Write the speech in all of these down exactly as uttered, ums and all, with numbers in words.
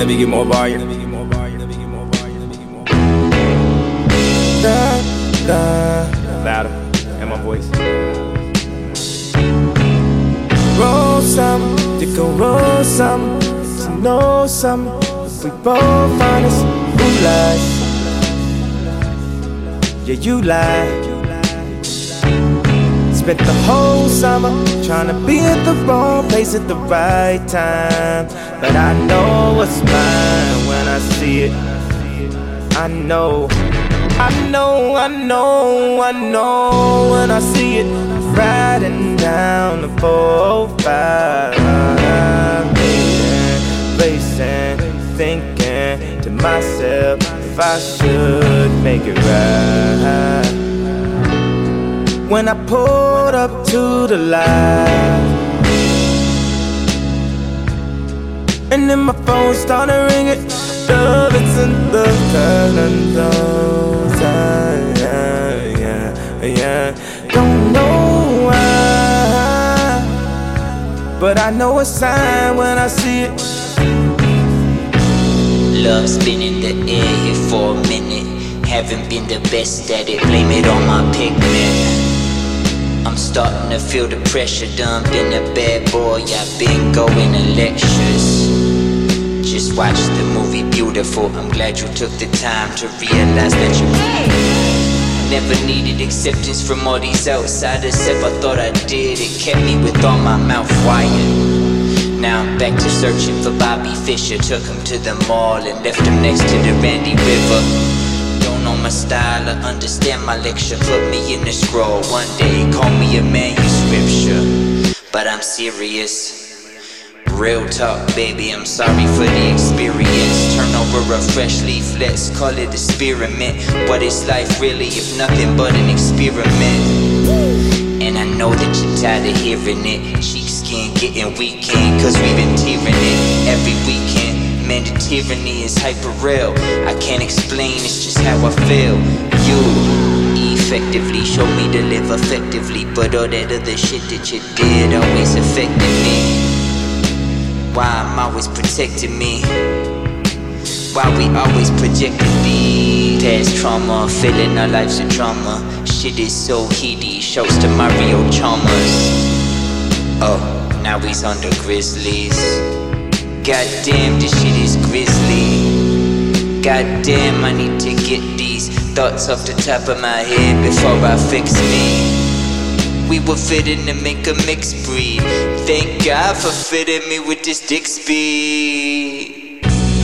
me get more volume. Da, da. Louder, and my voice. Roll some, you can roll some, to know some. If we both honest, who lies? Yeah, you lie. Spent the whole summer trying to be at the wrong place at the right time. But I know what's mine when I see it. I know, I know, I know, I know when I see it. Riding down the four oh five, racing, racing, thinking to myself if I should make it right. When I pulled up to the light, and then my phone started ringing. Love, it's in the those, yeah, yeah, yeah. Don't know why, but I know a sign when I see it. Love's been in the air here for a minute. Haven't been the best at it, blame it on my pigment. I'm starting to feel the pressure, done been a bad boy, I've been going to lectures. Just watched the movie Beautiful, I'm glad you took the time to realize that you never needed acceptance from all these outsiders. If I thought I did, it kept me with all my mouth wired. Now I'm back to searching for Bobby Fischer. Took him to the mall and left him next to the Randy River. Don't know my style or understand my lecture, put me in the scroll. One day call me a man, you scripture, but I'm serious. Real talk, baby, I'm sorry for the experience. Turn over a fresh leaf, let's call it experiment. What is life really if nothing but an experiment? And I know that you're tired of hearing it. Sheepskin getting weekend, cause we've been tearing it every weekend. Man, the tyranny is hyper real. I can't explain, it's just how I feel. You effectively showed me to live effectively, but all that other shit that you did always affected me. Why I'm always protecting me? Why we always projecting me? Past trauma, feeling our life's a drama. Shit is so heady, shouts to Mario Chalmers. Oh, now he's on the Grizzlies. Goddamn, this shit is grisly. Goddamn, I need to get these thoughts off the top of my head before I fix me. We were fitting to make a mixed breed. Thank God for fitting me with this dick speed.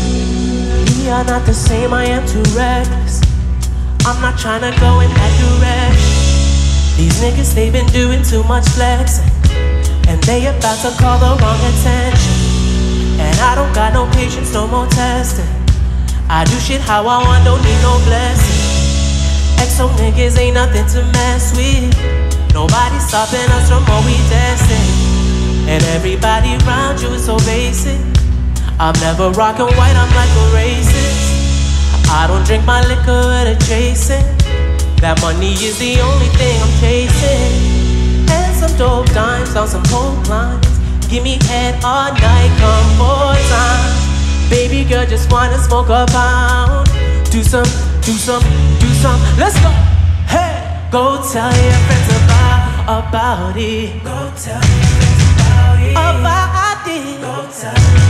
We are not the same, I am too reckless. I'm not tryna go in that direction. These niggas, they been doing too much flexing, and they about to call the wrong attention. And I don't got no patience, no more testing. I do shit how I want, don't need no blessing. Exo niggas ain't nothing to mess with. Nobody stopping us from what we testing. And everybody around you is so basic. I'm never rockin' white, I'm like a racist. I don't drink my liquor with a chasing. That money is the only thing I'm chasing. And some dope dimes on some hope lines. Give me head all night, come four times. Baby girl just wanna smoke a pound. Do some, do some, do some, let's go. Hey, go tell your friends about, about it. Go tell your friends about it. About it. Go tell them.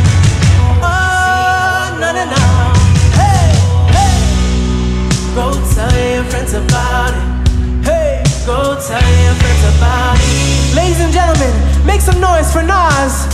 Oh, no, no, no. Hey, hey. Go tell your friends about it. Hey, go tell your friends about it. Ladies and gentlemen, make some noise for Nas.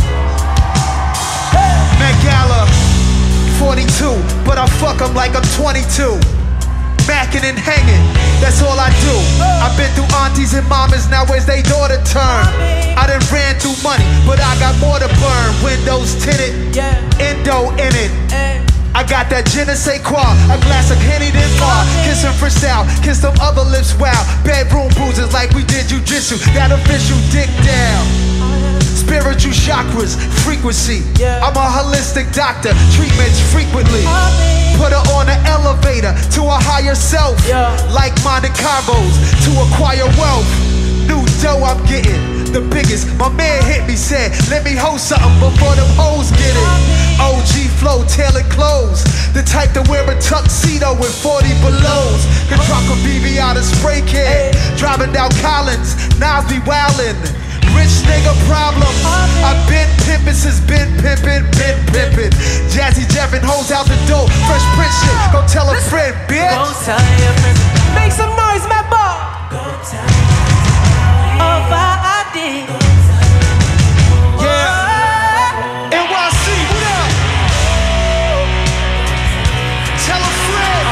Met Gala, forty-two, but I fuck 'em like I'm twenty-two. Mackin' and hanging, that's all I do. I've been through aunties and mamas, now where's they daughter turn? I done ran through money, but I got more to burn. Windows tinted, endo in it. I got that je ne sais quoi, a glass of Henny then bar. Kissin' for sale, kiss them other lips, wow. Bedroom bruises like we did jujitsu, that official dick down. Spiritual chakras, frequency. I'm a holistic doctor, treatments frequently. Put her on an elevator to a higher self. Like Monte Carlos to acquire wealth. New dough I'm getting, the biggest. My man hit me, said, let me host something before them hoes get it. O G flow, tailored clothes. The type to wear a tuxedo with forty belows. Could drop a B B out of spray can. Driving down Collins, Nas be wildin'. Rich nigga problem. I've been pimpin' since been pimpin', been pimpin'. Jazzy Jeffin' hoes out the door. Fresh Prince shit, go tell a friend, bitch. Go tell your friends. Make some noise, man, boy. Go tell your friends about I did. Yeah. N Y C, what up? Tell a friend.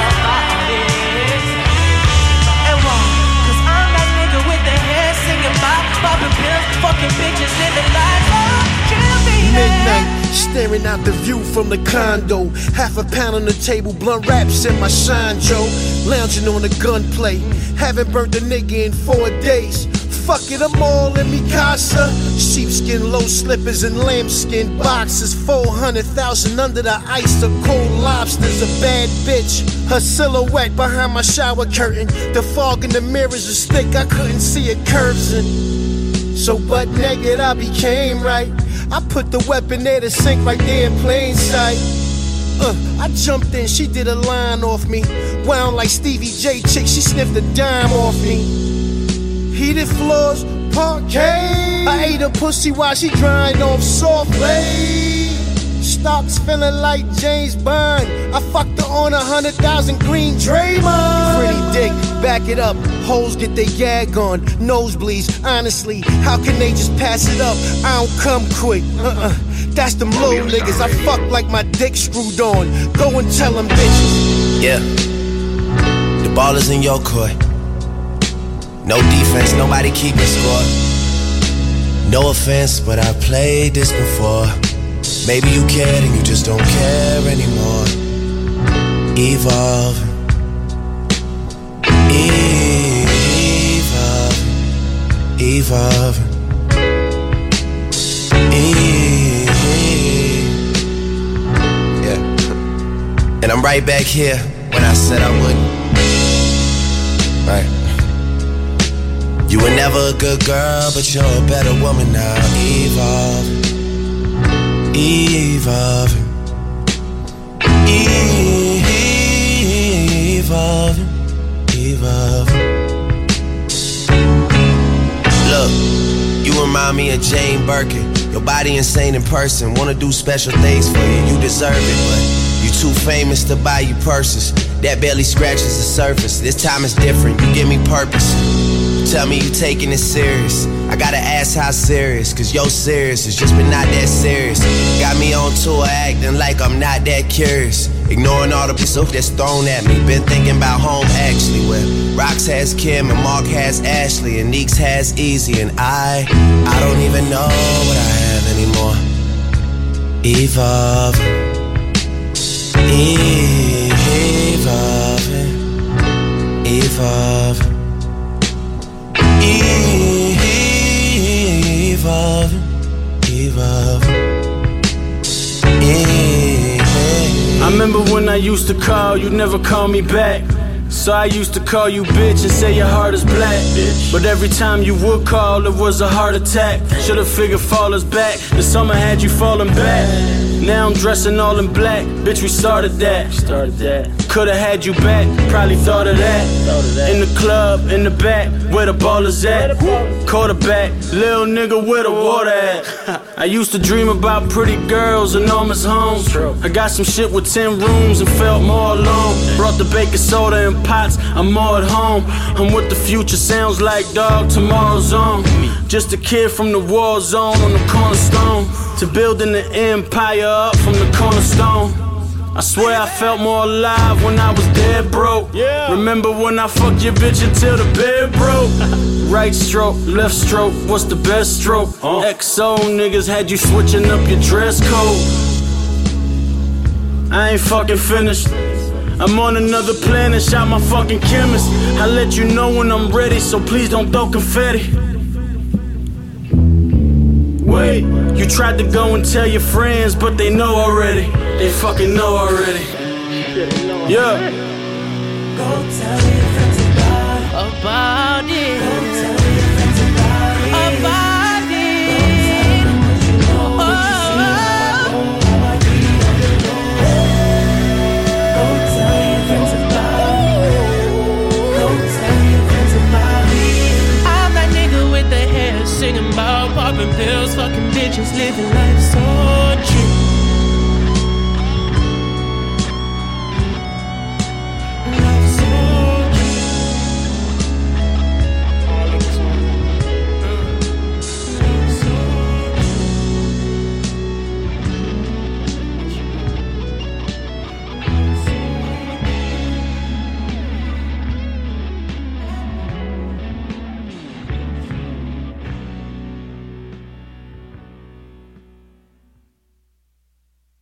And why? Cause I'm that nigga with the hair singing about popping pills, fucking bitches, living life. Oh, kill me. Midnight, staring out the view from the condo. Half a pound on the table, blunt wraps in my shine, Joe. Lounging on the gunplay. Haven't burnt a nigga in four days. Fuck it, I'm all in me casa. Sheepskin low slippers and lambskin boxes. Four hundred thousand under the ice of cold lobsters. A bad bitch, her silhouette behind my shower curtain. The fog in the mirrors was thick, I couldn't see her curves in. So butt naked I became right. I put the weapon there to sink right there in plain sight. Uh, I jumped in, she did a line off me. Wound like Stevie J chick, she sniffed a dime off me. Heated floors, parquet. I ate her pussy while she drying off softly. Stocks feeling like James Bond. I fucked her on a hundred thousand green Draymond. Pretty dick, back it up. Hoes get their gag on. Nosebleeds, honestly, how can they just pass it up? I don't come quick. Uh-uh. That's them little niggas. I fuck like my dick screwed on. Go and tell them bitches. Yeah. The ball is in your court. No defense, nobody keeping score. No offense, but I've played this before. Maybe you cared and you just don't care anymore. Evolve. Evolve. Evolve. Yeah. And I'm right back here when I said I wouldn't. Right. You were never a good girl, but you're a better woman now. Evolve. Evolve. Evolve. Evolve. Look, you remind me of Jane Birkin. Your body insane in person. Wanna do special things for you, you deserve it, but you too famous to buy you purses. That barely scratches the surface. This time is different, you give me purpose. Tell me you taking it serious. I gotta ask how serious, cause yo serious has just been not that serious. Got me on tour acting like I'm not that curious. Ignoring all the stuff that's thrown at me. Been thinking about home actually, where Rox has Kim and Mark has Ashley and Neeks has Easy, and I, I don't even know what I have anymore. Evolve. Evolve. Evolve. Evolve, evolve, evolve. I remember when I used to call, you never call me back. So I used to call you bitch and say your heart is black, bitch. But every time you would call, it was a heart attack. Should've figured fall us back. The summer had you falling back. Now I'm dressing all in black. Bitch, we started that. Started that. Could've had you back. Probably thought of that. Thought of that. In the club, in the back, where the ball is at. Quarterback, little nigga, where the water at? I used to dream about pretty girls, enormous homes. I got some shit with ten rooms and felt more alone. Brought the baking soda and pots, I'm more at home. I'm what the future sounds like, dog, tomorrow's on. Just a kid from the war zone on the cornerstone, to building the empire up from the cornerstone. I swear I felt more alive when I was dead broke. Yeah. Remember when I fucked your bitch until the bed broke? Right stroke, left stroke, what's the best stroke? Uh. X O niggas had you switching up your dress code. I ain't fucking finished. I'm on another planet, shot my fucking chemist. I let you know when I'm ready, so please don't throw confetti. Wait, you tried to go and tell your friends, but they know already. They fucking know already. Yeah. Go tell your friends about, about it. Go tell your friends about it. About just living life